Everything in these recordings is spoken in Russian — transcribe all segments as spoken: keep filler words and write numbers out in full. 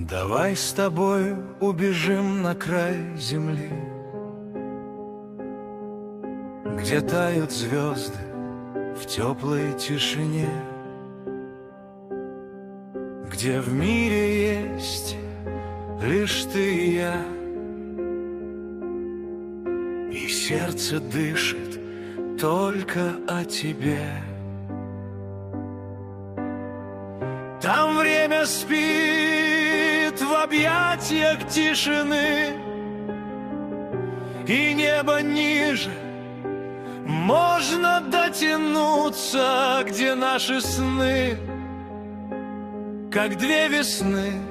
Давай с тобой убежим на край земли, где тают звезды в теплой тишине, где в мире есть лишь ты и я, и сердце дышит только о тебе. Там время спит в объятиях тишины, и небо ниже, можно дотянуться, где наши сны, как две весны,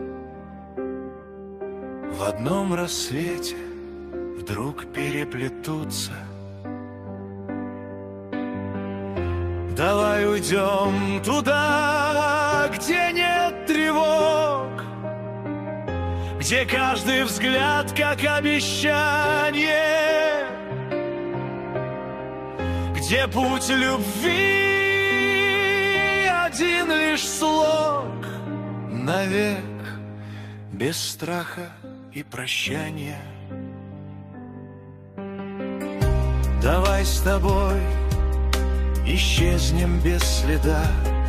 в одном рассвете вдруг переплетутся. Давай уйдем туда, где нет тревог, где каждый взгляд как обещание, где путь любви один лишь слог, навек, без страха и прощания. Давай с тобой исчезнем без следа,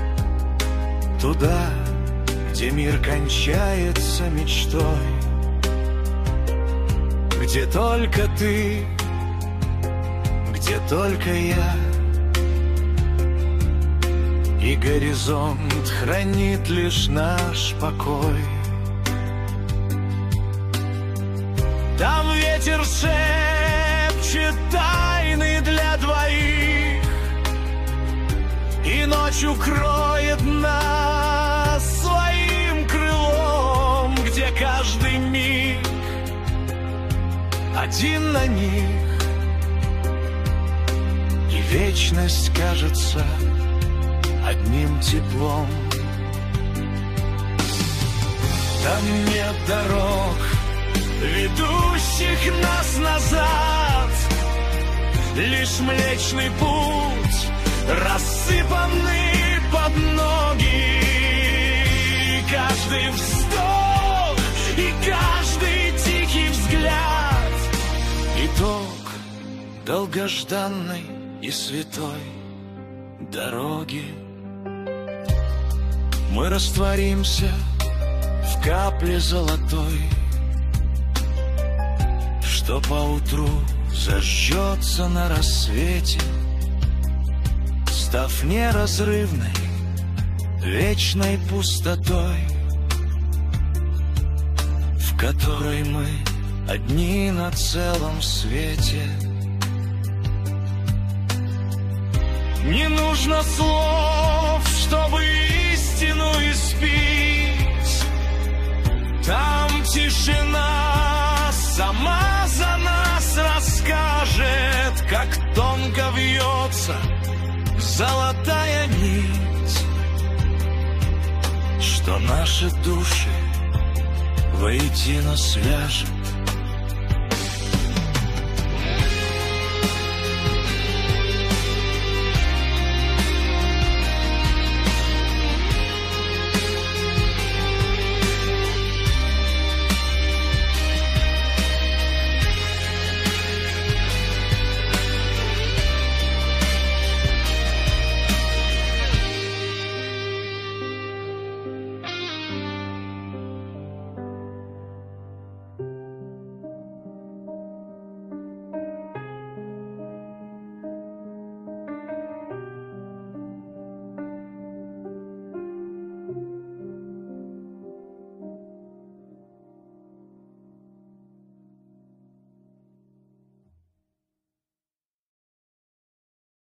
туда, где мир кончается мечтой, где только ты, где только я, и горизонт хранит лишь наш покой. Там ветер шепчет тайны для двоих, и ночь укроет нас своим крылом, где каждый миг один на них, и вечность кажется одним теплом. Там нет дорог, ведущих нас назад, лишь Млечный Путь, рассыпанный под ноги. Каждый вздох и каждый тихий взгляд — итог долгожданной и святой дороги. Мы растворимся в капле золотой, что поутру зажжется на рассвете, став неразрывной, вечной пустотой, в которой мы одни на целом свете. Не нужно слов, чтобы истину испить. Там тишина сама за нас расскажет, как тонко вьется золотая нить, что наши души воедино свяжет.